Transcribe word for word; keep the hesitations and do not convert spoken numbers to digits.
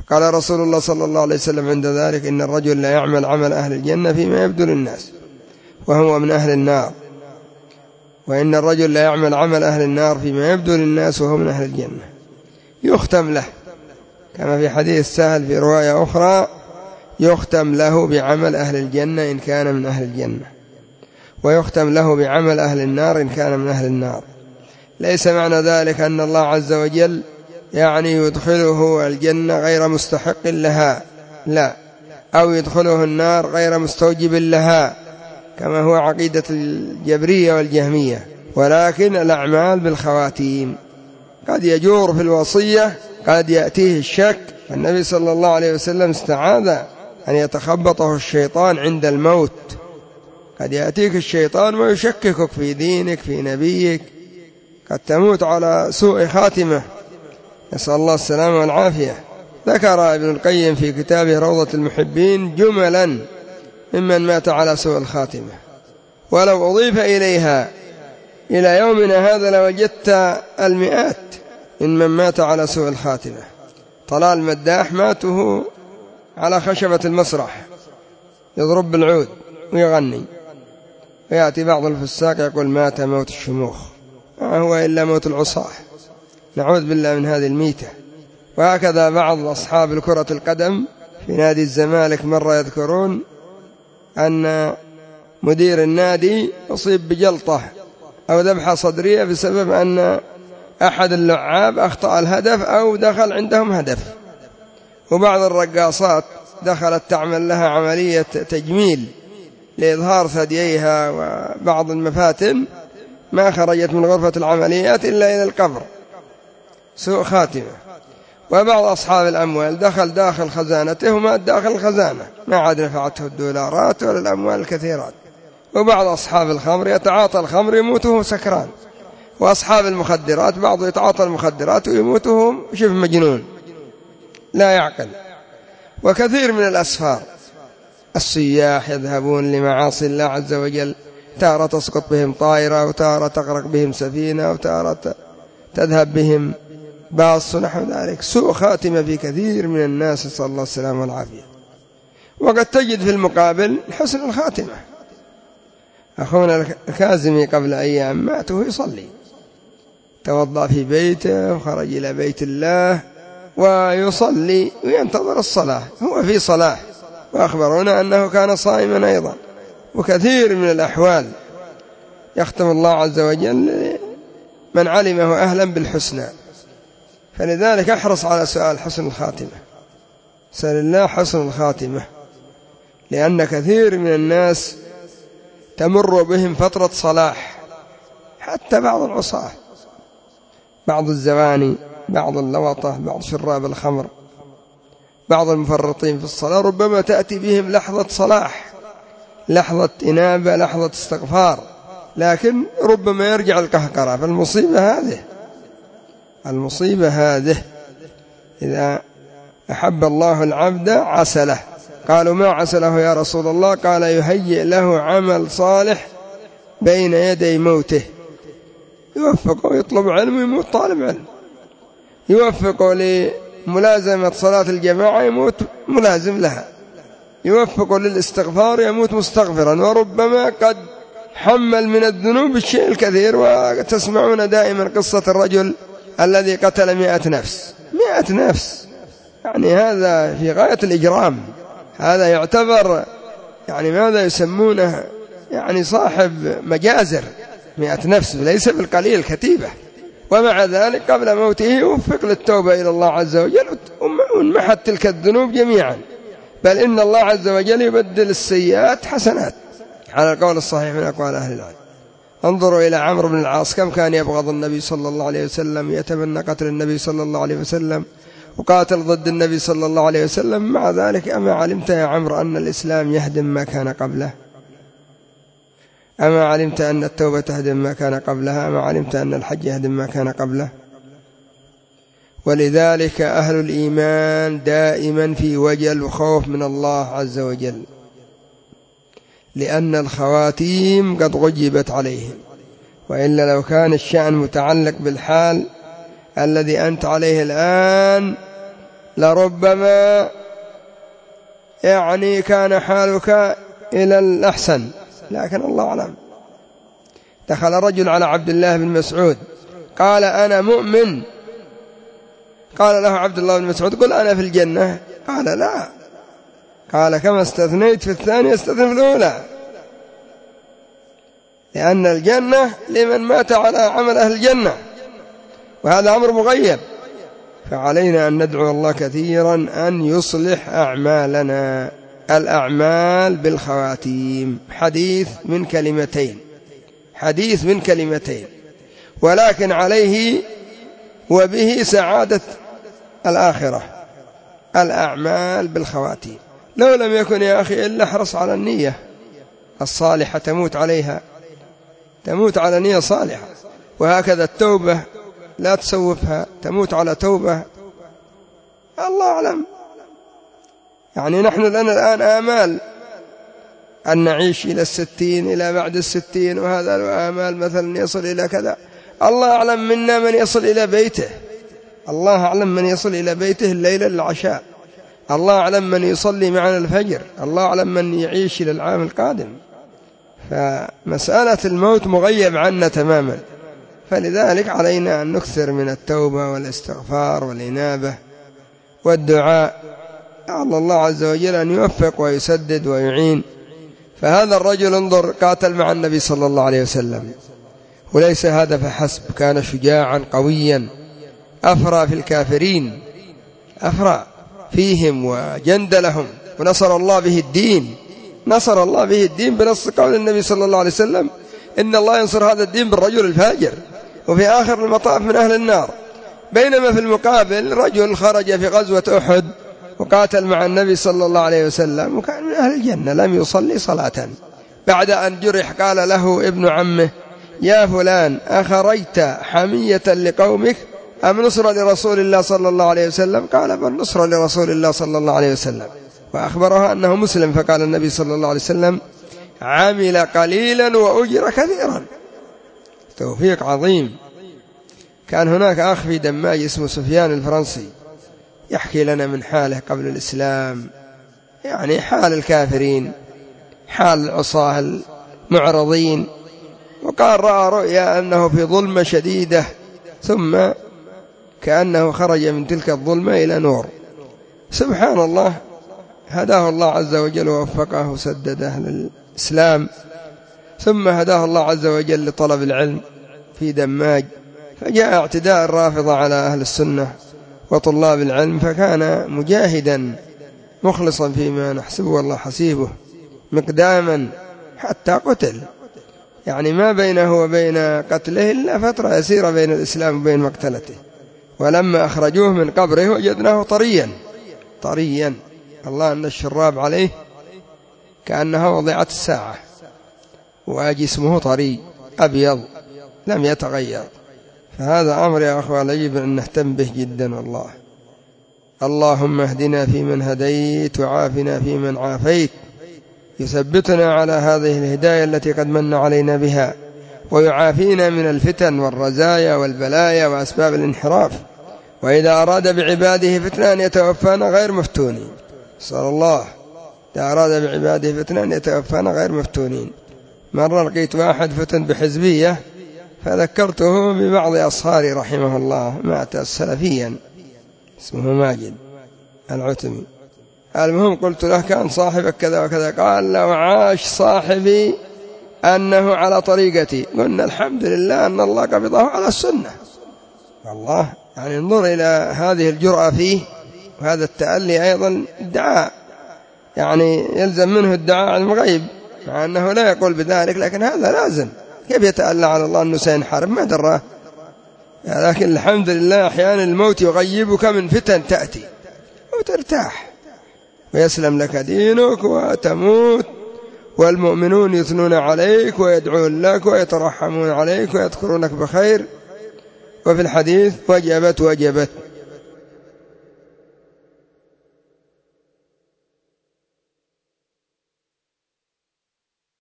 قال رسول الله صلى الله عليه وسلم عند ذلك: إن الرجل لا يعمل عمل أهل الجنة فيما يبدو للناس وهو من أهل النار، وإن الرجل لا يعمل عمل أهل النار فيما يبدو للناس وهو من أهل الجنة، يختم له، كما في حديث سهل في رواية أخرى: يختم له بعمل أهل الجنة إن كان من أهل الجنة، ويختم له بعمل أهل النار إن كان من أهل النار. ليس معنى ذلك أن الله عز وجل يعني يدخله الجنة غير مستحق لها، لا، أو يدخله النار غير مستوجب لها كما هو عقيدة الجبرية والجهمية، ولكن الأعمال بالخواتيم. قد يجور في الوصية، قد يأتيه الشك، النبي صلى الله عليه وسلم استعاذ أن يتخبطه الشيطان عند الموت، قد يأتيك الشيطان ويشككك في دينك في نبيك، قد تموت على سوء خاتمة، نسأل الله السلامة والعافية. ذكر ابن القيم في كتابه روضة المحبين جملا ممن مات على سوء الخاتمة، ولو أضيف إليها إلى يومنا هذا لوجدت المئات ممن مات على سوء الخاتمة. طلال مداح ماته على خشبة المسرح يضرب بالعود ويغني، ويأتي بعض الفساق يقول: مات موت الشموخ، ما هو إلا موت العصاة، نعوذ بالله من هذه الميتة. وهكذا بعض أصحاب الكرة القدم في نادي الزمالك مرة يذكرون أن مدير النادي أصيب بجلطة أو ذبحة صدرية بسبب أن أحد اللعاب أخطأ الهدف أو دخل عندهم هدف، وبعض الرقاصات دخلت تعمل لها عملية تجميل لإظهار ثدييها وبعض المفاتن، ما خرجت من غرفة العمليات إلا إلى القبر، سوء خاتمة. وبعض أصحاب الأموال دخل داخل خزانته ومات داخل الخزانة، ما عاد نفعته الدولارات ولا الأموال الكثيرات. وبعض أصحاب الخمر يتعاطى الخمر يموته سكران، وأصحاب المخدرات بعض يتعاطى المخدرات ويموته شبه مجنون لا يعقل. وكثير من الأسفار السياح يذهبون لمعاصي الله عز وجل، تارة تسقط بهم طائرة، وتارة تغرق بهم سفينة، وتارة تذهب بهم باص ونحو ذلك، سوء خاتمة في كثير من الناس، نسأل الله السلامة والعافية. وقد تجد في المقابل حسن الخاتمة. أخونا الكازمي قبل أيام مات وهو يصلي، توضأ في بيته وخرج إلى بيت الله ويصلي وينتظر الصلاة، هو في صلاة، وأخبرونا أنه كان صائما أيضا. وكثير من الأحوال يختم الله عز وجل من علمه أهلا بالحسنى، فلذلك احرص على سؤال حسن الخاتمة، سأل الله حسن الخاتمة، لأن كثير من الناس تمر بهم فترة صلاح، حتى بعض العصاة، بعض الزواني، بعض اللوطة، بعض شراب الخمر، بعض المفرطين في الصلاة، ربما تأتي بهم لحظة صلاح، لحظة إنابة، لحظة استغفار، لكن ربما يرجع القهقرة. فالمصيبة هذه، المصيبة هذه إذا أحب الله العبد عسله. قالوا: ما عسله يا رسول الله؟ قال: يهيئ له عمل صالح بين يدي موته، يوفقه يطلب علم ويموت طالب علم، يوفقه لملازمة صلاة الجماعة يموت ملازم لها، يوفقه للاستغفار يموت مستغفرا، وربما قد حمل من الذنوب الشيء الكثير. وتسمعون دائما قصة الرجل الذي قتل مئة نفس، مئة نفس، يعني هذا في غاية الإجرام، هذا يعتبر يعني ماذا يسمونه، يعني صاحب مجازر، مئة نفس ليس بالقليل، كتيبة. ومع ذلك قبل موته يوفق للتوبة إلى الله عز وجل وانمحت تلك الذنوب جميعا، بل إن الله عز وجل يبدل السيئات حسنات على القول الصحيح من أقوال أهل العلم. انظروا إلى عمرو بن العاص، كم كان يبغض النبي صلى الله عليه وسلم، يتمنى قتل النبي صلى الله عليه وسلم، وقاتل ضد النبي صلى الله عليه وسلم. مع ذلك أما علمت يا عمرو أن الإسلام يهدم ما كان قبله؟ أما علمت أن التوبة تهدم ما كان قبلها؟ أما علمت أن الحج يهدم ما كان قبله؟ ولذلك أهل الإيمان دائما في وجل وخوف من الله عز وجل، لأن الخواتيم قد غجبت عليهم. وإلا لو كان الشأن متعلق بالحال الذي أنت عليه الآن لربما يعني كان حالك إلى الأحسن، لكن الله أعلم. دخل رجل على عبد الله بن مسعود قال أنا مؤمن، قال له عبد الله بن مسعود قل أنا في الجنة، قال لا، قال كما استثنيت في الثانية استثني في الأولى، لأن الجنة لمن مات على عمل أهل الجنة، وهذا أمر مغيب، فعلينا أن ندعو الله كثيرا أن يصلح أعمالنا. الأعمال بالخواتيم، حديث من كلمتين، حديث من كلمتين، ولكن عليه وبه سعادة الآخرة. الأعمال بالخواتيم، لو لم يكن يا أخي إلا احرص على النية الصالحة، تموت عليها، تموت على نية صالحة. وهكذا التوبة لا تسوفها، تموت على توبة. الله أعلم، يعني نحن لنا الآن آمال أن نعيش إلى الستين، إلى بعد الستين، وهذا الآمال مثلا يصل إلى كذا. الله أعلم منا من يصل إلى بيته، الله أعلم من يصل إلى بيته الليلة للعشاء، الله أعلم من يصلي معنا الفجر، الله أعلم من يعيش إلى العام القادم. فمسألة الموت مغيب عنا تماما، فلذلك علينا أن نكثر من التوبة والاستغفار والإنابة والدعاء على الله عز وجل أن يوفق ويسدد ويعين. فهذا الرجل انظر قاتل مع النبي صلى الله عليه وسلم، وليس هذا فحسب، كان شجاعا قويا، أفرى في الكافرين، أفرى فيهم وجند لهم، ونصر الله به الدين، نصر الله به الدين بنص قول النبي صلى الله عليه وسلم إن الله ينصر هذا الدين بالرجل الفاجر، وفي آخر المطاف من أهل النار. بينما في المقابل رجل خرج في غزوة أحد وقاتل مع النبي صلى الله عليه وسلم وكان من أهل الجنة، لم يصلي صلاة. بعد أن جرح قال له ابن عمه يا فلان أخرجت حمية لقومك أم نصر لرسول الله صلى الله عليه وسلم؟ قال بل نصر لرسول الله صلى الله عليه وسلم، وأخبرها أنه مسلم. فقال النبي صلى الله عليه وسلم عمل قليلا وأجر كثيرا، توفيق عظيم. كان هناك أخ في دماج اسمه سفيان الفرنسي يحكي لنا من حاله قبل الإسلام، يعني حال الكافرين، حال العصاة المعرضين، وقال رأى رؤيا أنه في ظلمة شديدة، ثم كأنه خرج من تلك الظلمة إلى نور. سبحان الله، هداه الله عز وجل ووفقه وسدده للإسلام، ثم هداه الله عز وجل لطلب العلم في دماج، فجاء اعتداء الرافضة على أهل السنة وطلاب العلم، فكان مجاهدا مخلصا فيما نحسبه والله حسيبه مقداما حتى قتل، يعني ما بينه وبين قتله إلا فترة يسيرة بين الإسلام وبين مقتلته. ولما أخرجوه من قبره وجدناه طريا طريا، الله أن الشراب عليه كأنها وضعت الساعة، وجسمه طري أبيض لم يتغير. فهذا أمر يا أخوة يجب أن نهتم به جدا والله. اللهم اهدنا فيمن هديت وعافنا فيمن عافيت، يثبتنا على هذه الهداية التي قد من علينا بها، ويعافينا من الفتن والرزايا والبلايا وأسباب الانحراف. وإذا أراد بعباده فتنة أن يتوفانا غير مفتونين، صلى الله، إذا أراد بعباده فتنة أن يتوفانا غير مفتونين. مرة لقيت واحد فتن بحزبية فذكرته ببعض أصهاري رحمه الله، مات سلفيا اسمه ماجد العتمي. المهم قلت له كان صاحبك كذا وكذا؟ قال لو عاش صاحبي أنه على طريقتي. قلنا الحمد لله أن الله قبضه على السنة. والله يعني انظر إلى هذه الجرأة فيه، وهذا التألي أيضا الدعاء، يعني يلزم منه الدعاء على المغيب، مع أنه لا يقول بذلك، لكن هذا لازم. كيف يتألى على الله أنه سينحرم؟ ما دراه. لكن الحمد لله أحيانا الموت يغيبك من فتن تأتي وترتاح ويسلم لك دينك وتموت، والمؤمنون يثنون عليك ويدعون لك ويترحمون عليك ويذكرونك بخير. وفي الحديث وجبت وجبت